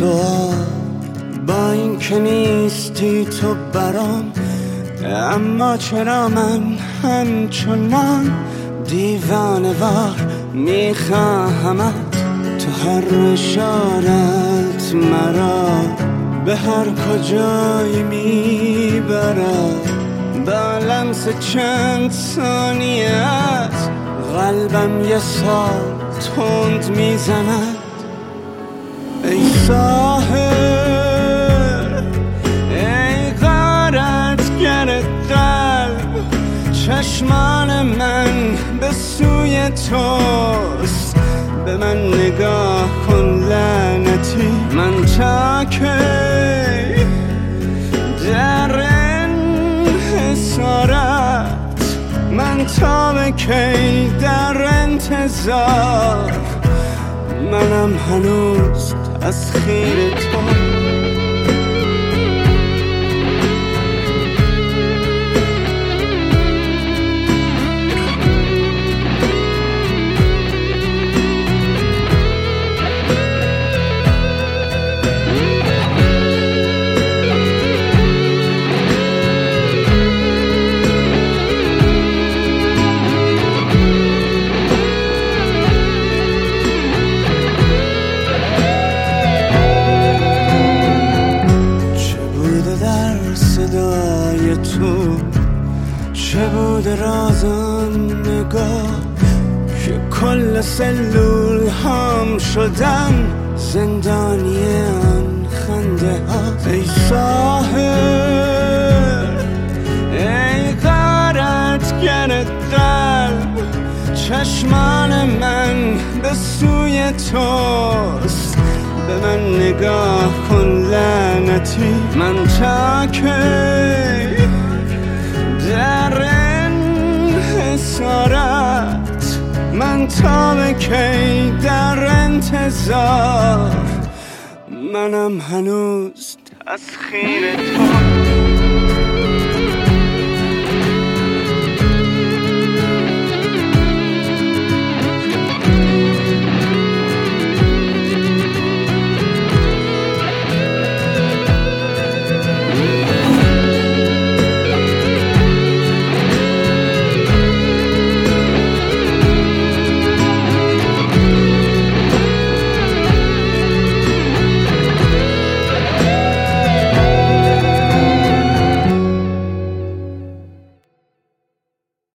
سوال با این که نیستی تو برام، اما چرا من همچنان دیوانه‌وار میخواهمت؟ تو هر اشارت مرا به هر کجایی میبرد، با لمس چند ثانیت قلبم یه سال تند میزند. ای ساحر، ای غارتگر قلب، چشمان من به سوی توست. به من نگاه کن لعنتی، من تا کی در انحصارت، من تا به کی در انتظار، منم هنوز تسخیر تو. صدای تو چه بود رازان نگاه که کل سلول هم شدم زندانی آن خنده ها. ای ساحر، ای غارتگر قلب، چشمان من به سوی توست. به من نگاه کن لعنتی، من تا کی در انحصارت، من تا به کی در انتظار، منم هنوز تسخیر تو.